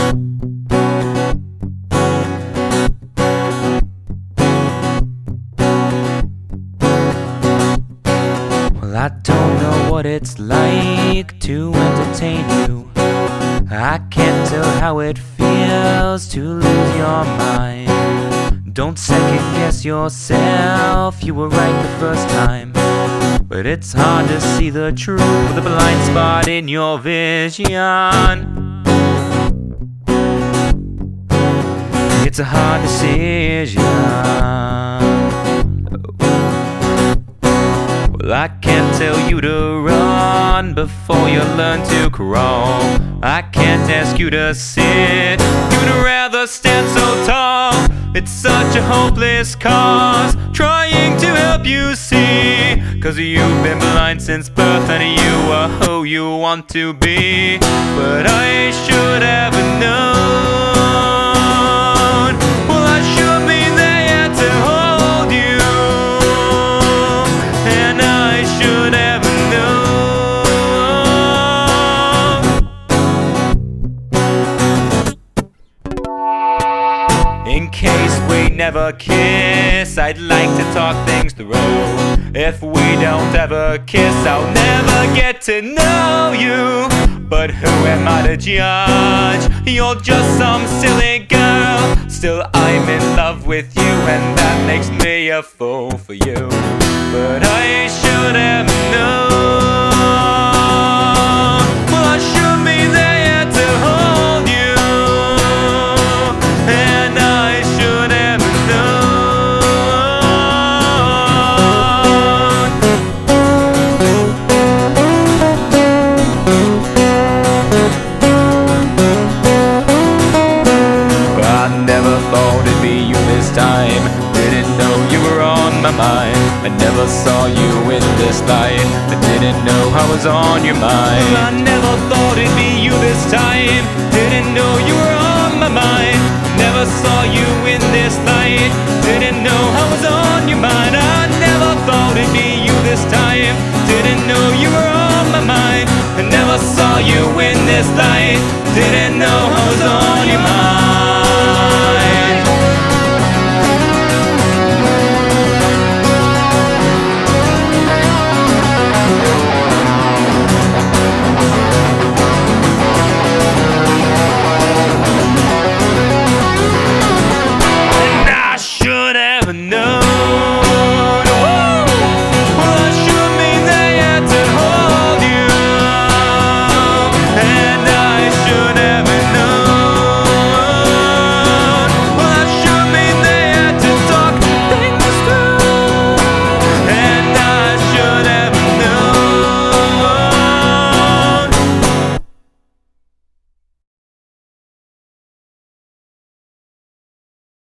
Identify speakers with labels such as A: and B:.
A: Well, I don't know what it's like to entertain you. I can't tell how it feels to lose your mind. Don't second guess yourself, you were right the first time. But it's hard to see the truth with a blind spot in your vision. It's a hard decision. Well, I can't tell you to run before you learn to crawl. I can't ask you to sit, you'd rather stand so tall. It's such a hopeless cause, trying to help you see. 'Cause you've been blind since birth and you are who you want to be. But I should have known. Well, I should be there to hold you, and I should have known. In case we never kiss, I'd like to talk things through. If we don't ever kiss, I'll never get to know you. But who am I to judge? You're just some silly girl. Still, I'm in love with you, and that makes me a fool for you. But I should have known. Well, I should be there to hold you, and I should have known. I never thought it'd be you this time. Didn't know you were on my mind. I never saw you in this light. I didn't know I was on your mind. I never thought it'd be you this time. Didn't know you were on my mind. Never saw you in this light. Didn't know I was on your mind. I never thought it'd be you this time. Didn't know you were on my mind. I never saw you in this light. Didn't know